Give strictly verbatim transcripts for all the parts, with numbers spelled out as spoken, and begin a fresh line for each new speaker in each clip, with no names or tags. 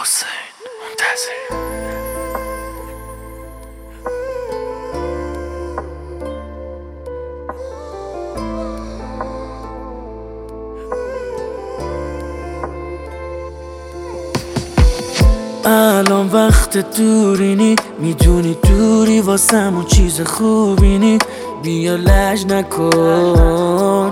حسین منتظری. الان وقت دورینی، میدونی دوری واسمون چیز خوبینی. بیا لج نکن،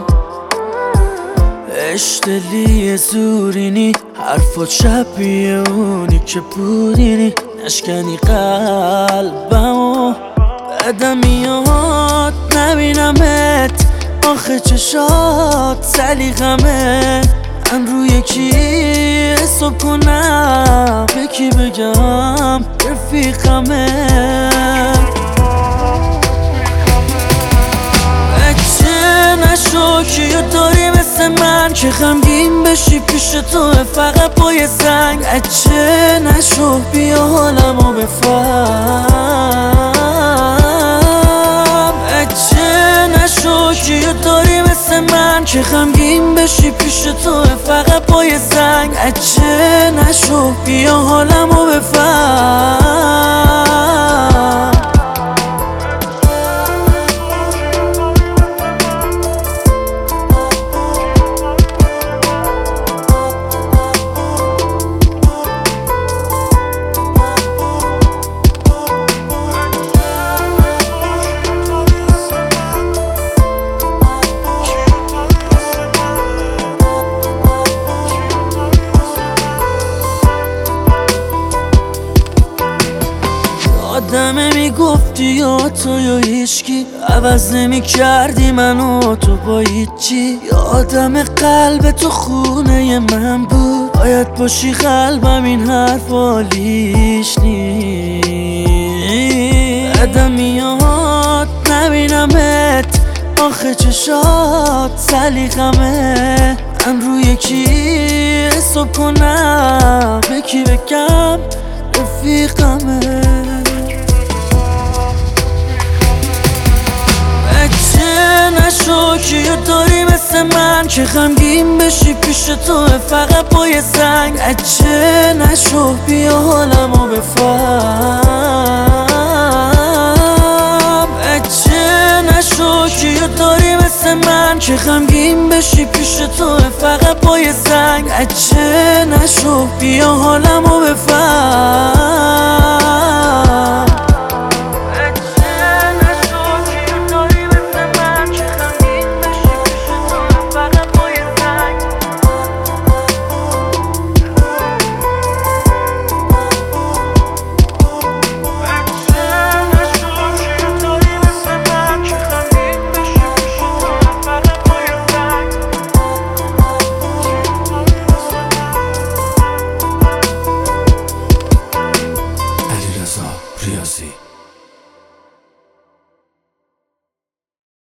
اشتلی زورینی، حرفات شبیه اونی که بودینی. نشکنی قلبمو، بعدم میاد نبینمت. آخه چشات سلیقمه، من روی کی حساب کنم؟ به کی بگم رفیقمه؟ بچه نشو، کیو داری مثل من که غمگین بشی پیش تو فقط با یه زنگ؟ بچه نشو، بیا حالمو بفهم. بچه نشو، کیو داری مثل من که غمگین بشی پیش تو فقط با یه زنگ؟ بچه نشو، بیا حالمو بفهم. آدمه میگفتی یا تو یا هیچکی، عوض نمی کردی منو تو با هیچی. یادم قلب تو خونه من بود، باید باشی قلبم این حرف حالیش نیست. بعدم میاد نبینمت، آخه چشات سلیقمه، من روی کی حساب کنم؟ به کی بگم رفیقمه؟ نشو، کیو داری مثل من که غمگین بشی پیش تو فقط با یه زنگ؟ بچه نشو، بیا حالمو بفهم. بچه نشو، کیو داری مثل من که غمگین بشی پیش تو فقط با یه زنگ؟ بچه نشو، بیا حالمو بفهم.
ریاضی